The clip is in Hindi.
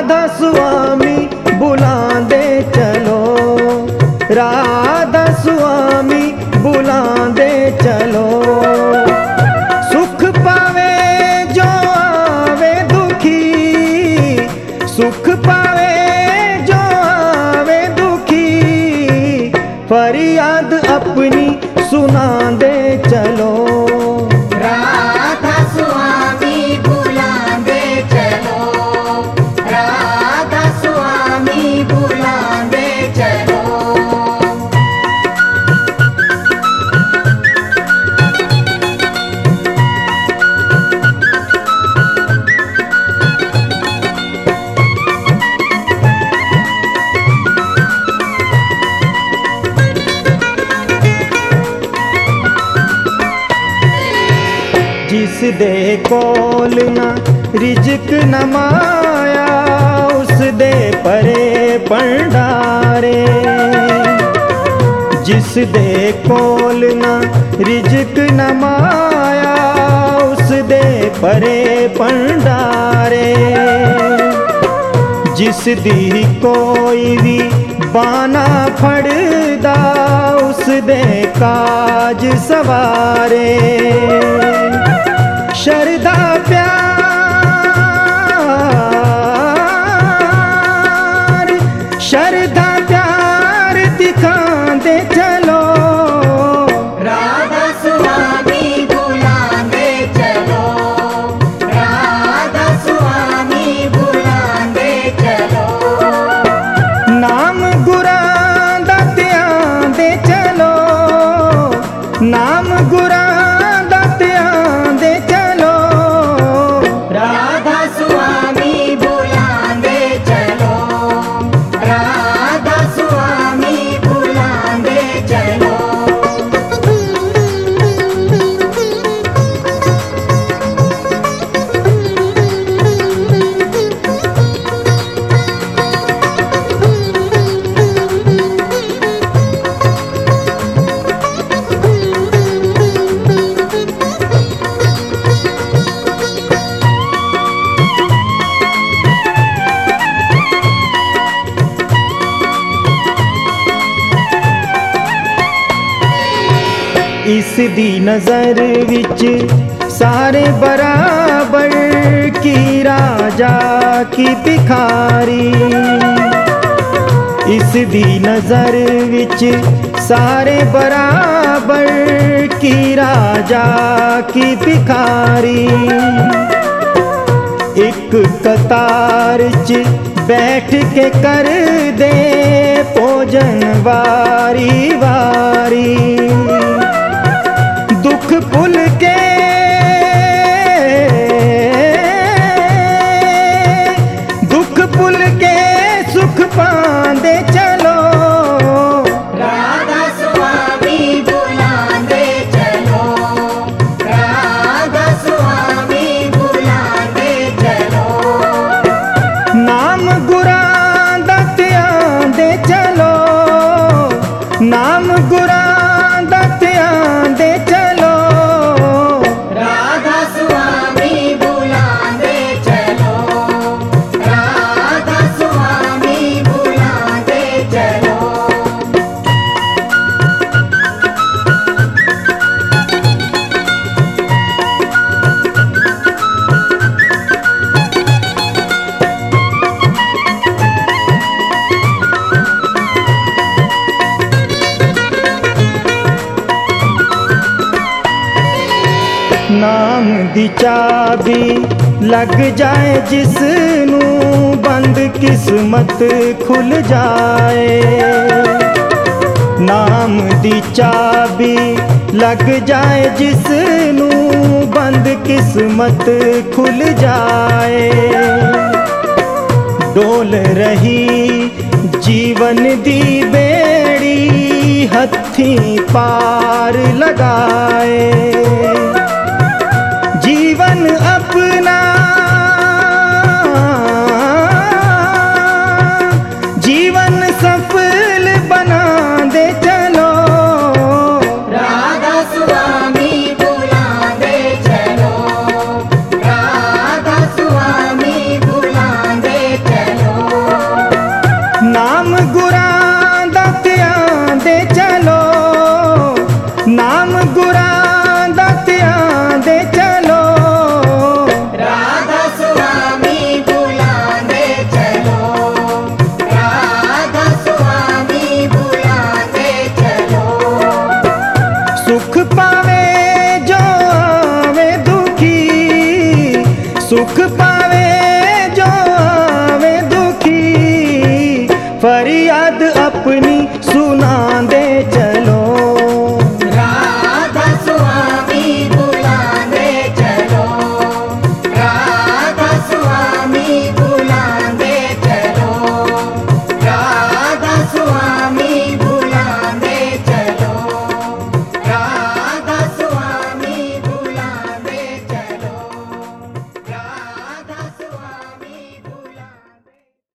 राधा स्वामी बुलांदे चलो, राधा स्वामी बुलांदे चलो। सुख पावे जो आवे दुखी, सुख पावे जो आवे दुखी, फरियाद अपनी सुनांदे चलो। राधा स्वामी बुलांदे चलो, राधा स्वामी बुलांदे चलो। जिस दे कोल ना रिजक न माया, उस दे परे भंडारे। जिस दे कोल ना रिजक न माया, उस दे परे भंडारे। जिस दी कोई भी बाना फड़दा, उस दे काज सवारे। शरदा प्यार, शरदा प्यार दिखांदे चलो। राधा स्वामी बुलांदे चलो, राधा स्वामी बुलांदे चलो। नाम गुरां दा ध्यांदे चलो, नाम गुरां दा ध्यांदे चलो। राधा स्वामी बुलांदे चलो, राधा स्वामी बुलांदे चलो। इस दी नजर विच सारे बराबर, की राजा की भिखारी। इस दी नजर विच सारे बराबर, की राजा की भिखारी। एक कतार च बैठ के कर दे भोजन वारी वारी। दुख भुल के, दुख भुल के सुख पांदे चलो। राधा स्वामी बुलांदे चलो, राधा स्वामी बुलांदे चलो। नाम गुरां दा ध्यांदे चलो, नाम गुरां दा ध्यांदे चलो। राधा स्वामी बुलांदे चलो, राधा स्वामी बुलांदे चलो। नाम दी चाबी लग जाए जिसनू, बंद किस्मत खुल जाए। नाम दी चाबी लग जाए जिसनू, बंद किस्मत खुल जाए। डोल रही जीवन दी बेड़ी, हथीं पार लगाए। जीवन अपना, जीवन सफल बना दे चलो। राधा स्वामी बुलांदे चलो, राधा स्वामी बुलांदे चलो। गुरां दा ध्यांदे चलो, नाम गुरां दा ध्यांदे चलो। राधा स्वामी बुलांदे चलो, राधा स्वामी बुलांदे चलो। सुख पावे जो आवे दुखी, सुख पावे